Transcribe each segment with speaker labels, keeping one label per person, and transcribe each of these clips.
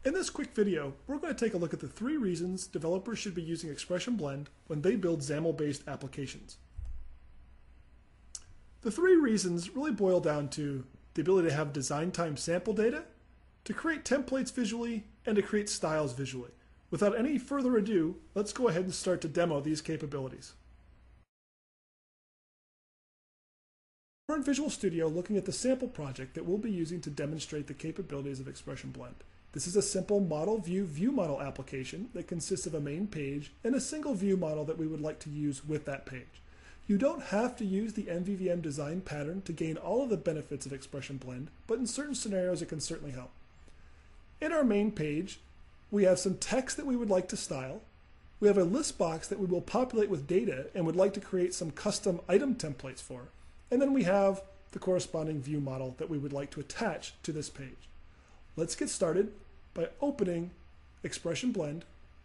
Speaker 1: In this quick video, we're going to take a look at the 3 reasons developers should be using Expression Blend when they build XAML-based applications. The 3 reasons really boil down to the ability to have design time sample data, to create templates visually, and to create styles visually. Without any further ado, let's go ahead and start to demo these capabilities. We're in Visual Studio looking at the sample project that we'll be using to demonstrate the capabilities of Expression Blend. This is a simple model view model application that consists of a main page and a single view model that we would like to use with that page. You don't have to use the MVVM design pattern to gain all of the benefits of Expression Blend, but in certain scenarios it can certainly help. In our main page, we have some text that we would like to style. We have a list box that we will populate with data and would like to create some custom item templates for. And then we have the corresponding view model that we would like to attach to this page. Let's get started by opening Expression Blend.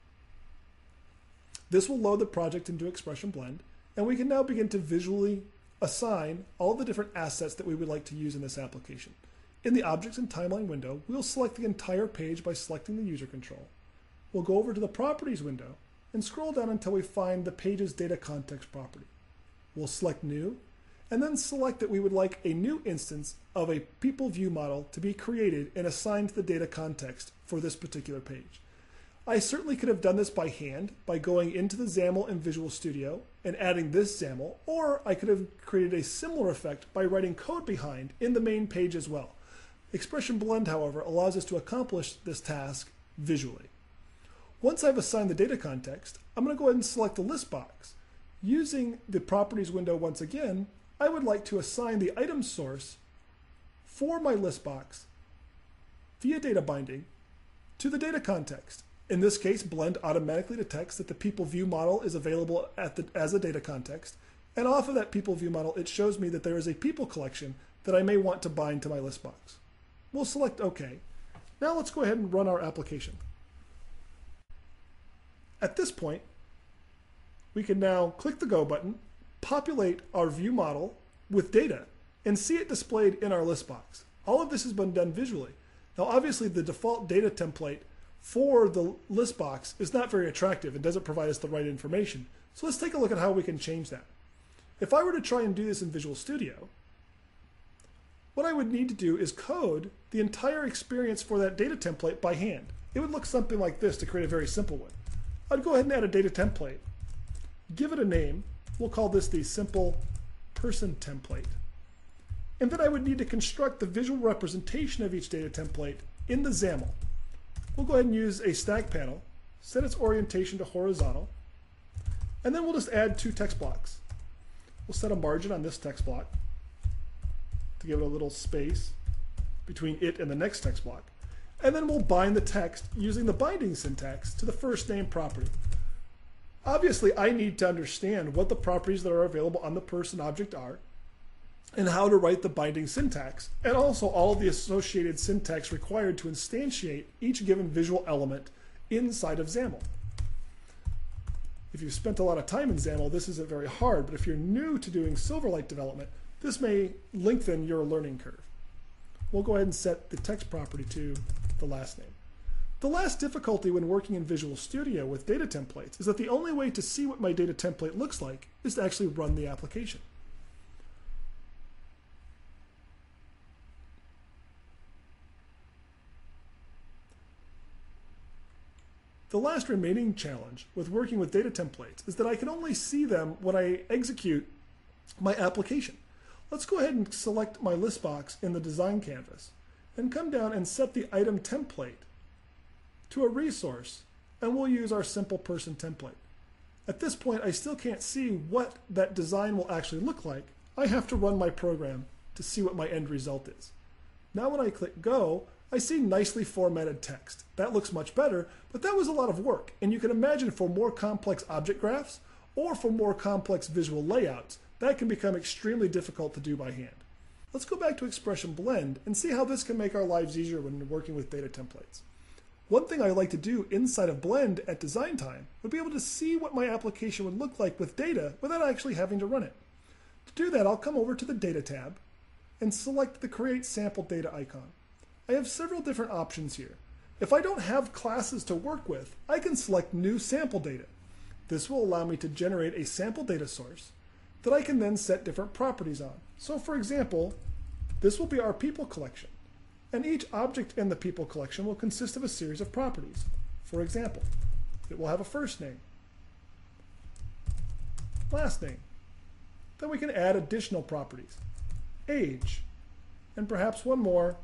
Speaker 1: This will load the project into Expression Blend, and we can now begin to visually assign all the different assets that we would like to use in this application. In the Objects and Timeline window, we'll select the entire page by selecting the user control. We'll go over to the Properties window and scroll down until we find the page's data context property. We'll select New, and then select that we would like a new instance of a people view model to be created and assigned to the data context for this particular page. I certainly could have done this by hand by going into the XAML in Visual Studio and adding this XAML, or I could have created a similar effect by writing code behind in the main page as well. Expression Blend, however, allows us to accomplish this task visually. Once I've assigned the data context, I'm going to go ahead and select the list box. Using the Properties window once again, I would like to assign the item source for my list box via data binding to the data context. In this case, Blend automatically detects that the people view model is available as a data context, and off of that people view model, it shows me that there is a people collection that I may want to bind to my list box. We'll select OK. Now let's go ahead and run our application. At this point, we can now click the Go button, populate our view model with data, and see it displayed in our list box. All of this has been done visually. Now obviously the default data template for the list box is not very attractive and doesn't provide us the right information. So let's take a look at how we can change that. If I were to try and do this in Visual Studio, what I would need to do is code the entire experience for that data template by hand. It would look something like this to create a very simple one. I'd go ahead and add a data template, give it a name. We'll call this the simple person template. And then I would need to construct the visual representation of each data template in the XAML. We'll go ahead and use a stack panel, set its orientation to horizontal, and then we'll just add 2 text blocks. We'll set a margin on this text block to give it a little space between it and the next text block. And then we'll bind the text using the binding syntax to the first name property. Obviously, I need to understand what the properties that are available on the person object are and how to write the binding syntax, and also all of the associated syntax required to instantiate each given visual element inside of XAML. If you've spent a lot of time in XAML, this isn't very hard, but if you're new to doing Silverlight development, this may lengthen your learning curve. We'll go ahead and set the text property to the last name. The last difficulty when working in Visual Studio with data templates is that the only way to see what my data template looks like is to actually run the application. The last remaining challenge with working with data templates is that I can only see them when I execute my application. Let's go ahead and select my list box in the design canvas and come down and set the item template to a resource, and we'll use our simple person template. At this point, I still can't see what that design will actually look like. I have to run my program to see what my end result is. Now when I click Go, I see nicely formatted text. That looks much better, but that was a lot of work, and you can imagine for more complex object graphs or for more complex visual layouts, that can become extremely difficult to do by hand. Let's go back to Expression Blend and see how this can make our lives easier when working with data templates. One thing I like to do inside of Blend at design time would be able to see what my application would look like with data without actually having to run it. To do that, I'll come over to the Data tab and select the Create Sample Data icon. I have several different options here. If I don't have classes to work with, I can select new sample data. This will allow me to generate a sample data source that I can then set different properties on. So for example, this will be our people collection. And each object in the people collection will consist of a series of properties. For example, it will have a first name, last name. Then we can add additional properties, age, and perhaps one more,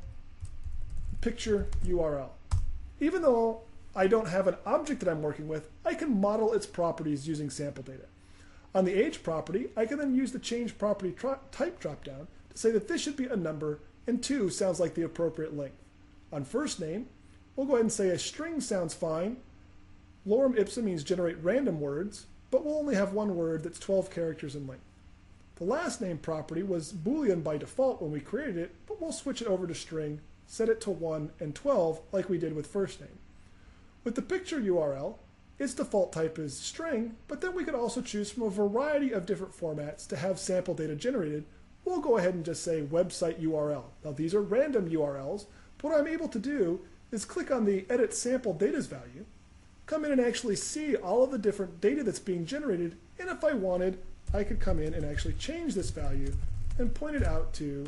Speaker 1: picture URL. Even though I don't have an object that I'm working with, I can model its properties using sample data. On the age property, I can then use the change property type dropdown to say that this should be a number and 2 sounds like the appropriate length. On first name, we'll go ahead and say a string sounds fine. Lorem ipsum means generate random words, but we'll only have one word that's 12 characters in length. The last name property was Boolean by default when we created it, but we'll switch it over to string, set it to 1 and 12 like we did with first name. With the picture URL, its default type is string, but then we could also choose from a variety of different formats to have sample data generated. We'll go ahead and just say website URL. Now these are random URLs, but what I'm able to do is click on the edit sample data's value, come in and actually see all of the different data that's being generated, and if I wanted, I could come in and actually change this value and point it out to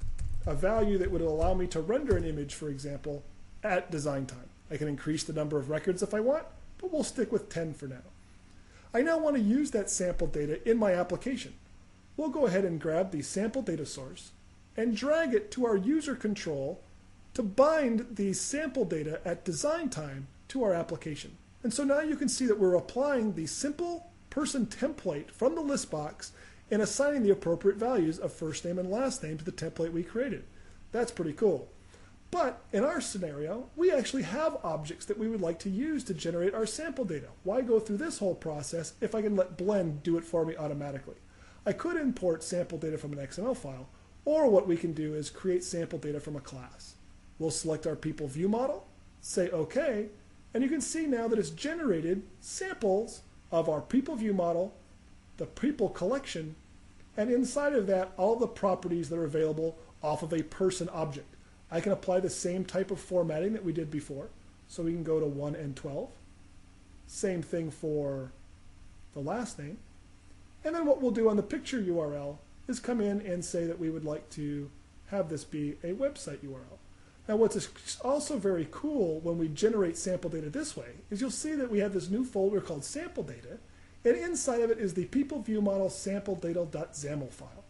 Speaker 1: a value that would allow me to render an image, for example, at design time. I can increase the number of records if I want, but we'll stick with 10 for now. I now want to use that sample data in my application. We'll go ahead and grab the sample data source and drag it to our user control to bind the sample data at design time to our application. And so now you can see that we're applying the simple person template from the list box and assigning the appropriate values of first name and last name to the template we created. That's pretty cool. But in our scenario, we actually have objects that we would like to use to generate our sample data. Why go through this whole process if I can let Blend do it for me automatically? I could import sample data from an XML file, or what we can do is create sample data from a class. We'll select our people view model, say OK, and you can see now that it's generated samples of our people view model, the people collection, and inside of that, all the properties that are available off of a person object. I can apply the same type of formatting that we did before. So we can go to 1 and 12. Same thing for the last name. And then what we'll do on the picture URL is come in and say that we would like to have this be a website URL. Now what's also very cool when we generate sample data this way is you'll see that we have this new folder called sample data, and inside of it is the people view model sample data.xaml file.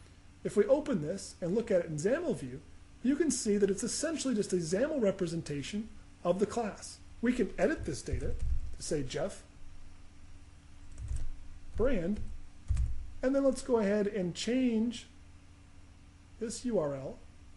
Speaker 1: If we open this and look at it in XAML view, you can see that it's essentially just a XAML representation of the class. We can edit this data to say Jeff, brand, and then let's go ahead and change this URL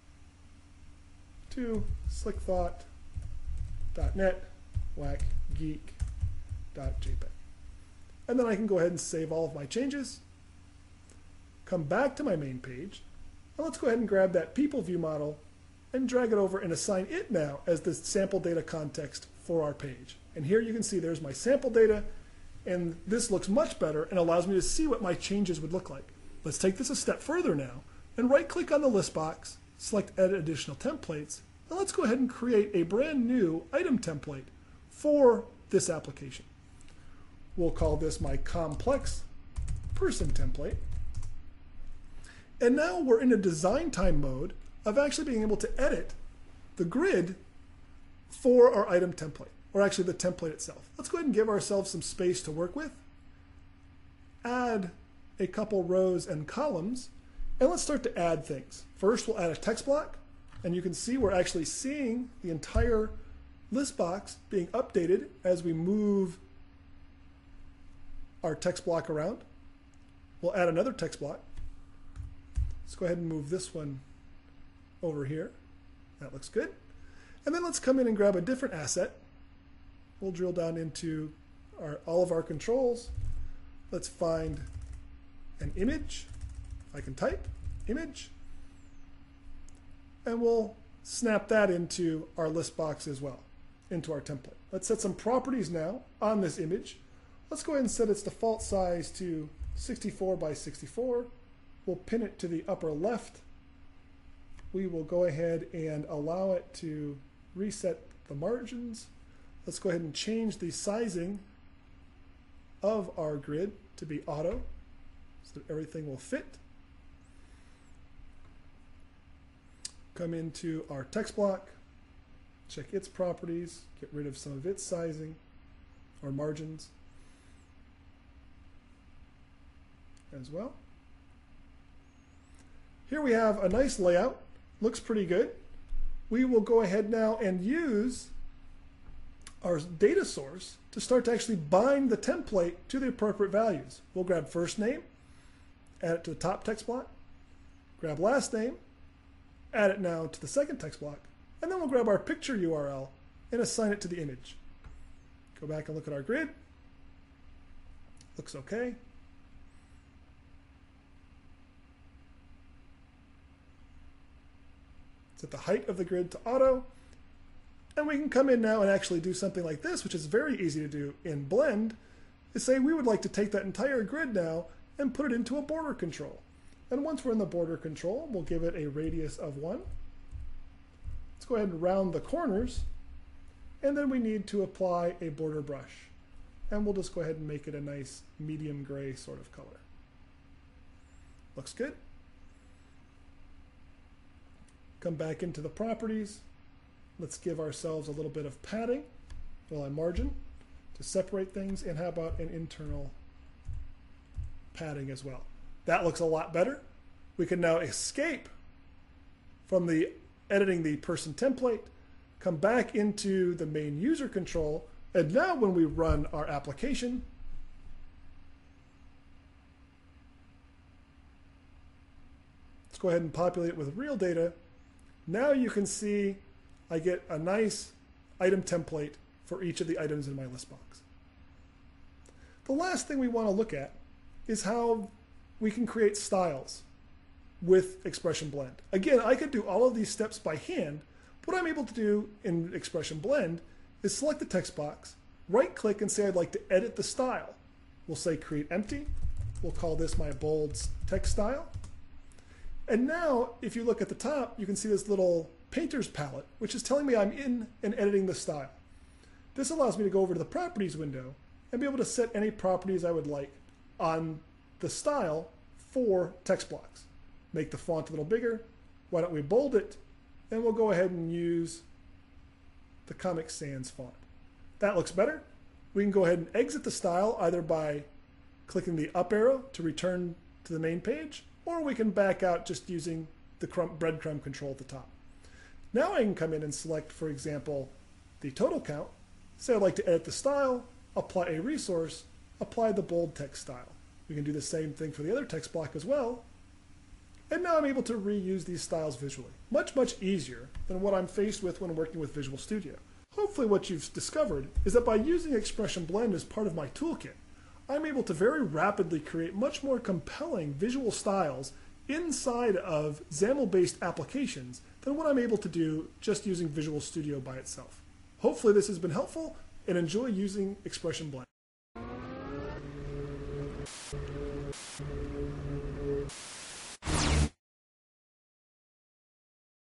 Speaker 1: to slickthought.net whackgeek.jpg. And then I can go ahead and save all of my changes, come back to my main page, and let's go ahead and grab that people view model and drag it over and assign it now as the sample data context for our page. And here you can see there's my sample data, and this looks much better and allows me to see what my changes would look like. Let's take this a step further now and right click on the list box, select edit additional templates, and let's go ahead and create a brand new item template for this application. We'll call this my complex person template. And now we're in a design time mode of actually being able to edit the grid for our item template, or actually the template itself. Let's go ahead and give ourselves some space to work with, add a couple rows and columns, and let's start to add things. First, we'll add a text block, and you can see we're actually seeing the entire list box being updated as we move our text block around. We'll add another text block. Let's go ahead and move this one over here. That looks good. And then let's come in and grab a different asset. We'll drill down into all of our controls. Let's find an image. If I can type, image. And we'll snap that into our list box as well, into our template. Let's set some properties now on this image. Let's go ahead and set its default size to 64 by 64. We'll pin it to the upper left. We will go ahead and allow it to reset the margins. Let's go ahead and change the sizing of our grid to be auto so that everything will fit. Come into our text block, check its properties, get rid of some of its sizing or margins as well. Here we have a nice layout, looks pretty good. We will go ahead now and use our data source to start to actually bind the template to the appropriate values. We'll grab first name, add it to the top text block, grab last name, add it now to the second text block, and then we'll grab our picture URL and assign it to the image. Go back and look at our grid. Looks okay. Set the height of the grid to auto. And we can come in now and actually do something like this, which is very easy to do in Blend, is say we would like to take that entire grid now and put it into a border control. And once we're in the border control, we'll give it a radius of 1. Let's go ahead and round the corners. And then we need to apply a border brush. And we'll just go ahead and make it a nice medium gray sort of color. Looks good. Come back into the properties. Let's give ourselves a little bit of padding, well, a margin to separate things. And how about an internal padding as well? That looks a lot better. We can now escape from the editing the person template, come back into the main user control, and now when we run our application, let's go ahead and populate it with real data. Now you can see I get a nice item template for each of the items in my list box. The last thing we want to look at is how we can create styles with Expression Blend. Again, I could do all of these steps by hand. What I'm able to do in Expression Blend is select the text box, right click and say I'd like to edit the style. We'll say create empty. We'll call this my bold text style. And now if you look at the top, you can see this little painter's palette, which is telling me I'm in and editing the style. This allows me to go over to the properties window and be able to set any properties I would like on the style for text blocks. Make the font a little bigger. Why don't we bold it? And we'll go ahead and use the Comic Sans font. That looks better. We can go ahead and exit the style either by clicking the up arrow to return to the main page, or we can back out just using the breadcrumb control at the top. Now I can come in and select, for example, the total count. Say I'd like to edit the style, apply a resource, apply the bold text style. We can do the same thing for the other text block as well. And now I'm able to reuse these styles visually. Much, much easier than what I'm faced with when working with Visual Studio. Hopefully what you've discovered is that by using Expression Blend as part of my toolkit, I'm able to very rapidly create much more compelling visual styles inside of XAML-based applications than what I'm able to do just using Visual Studio by itself. Hopefully this has been helpful, and enjoy using Expression Blend.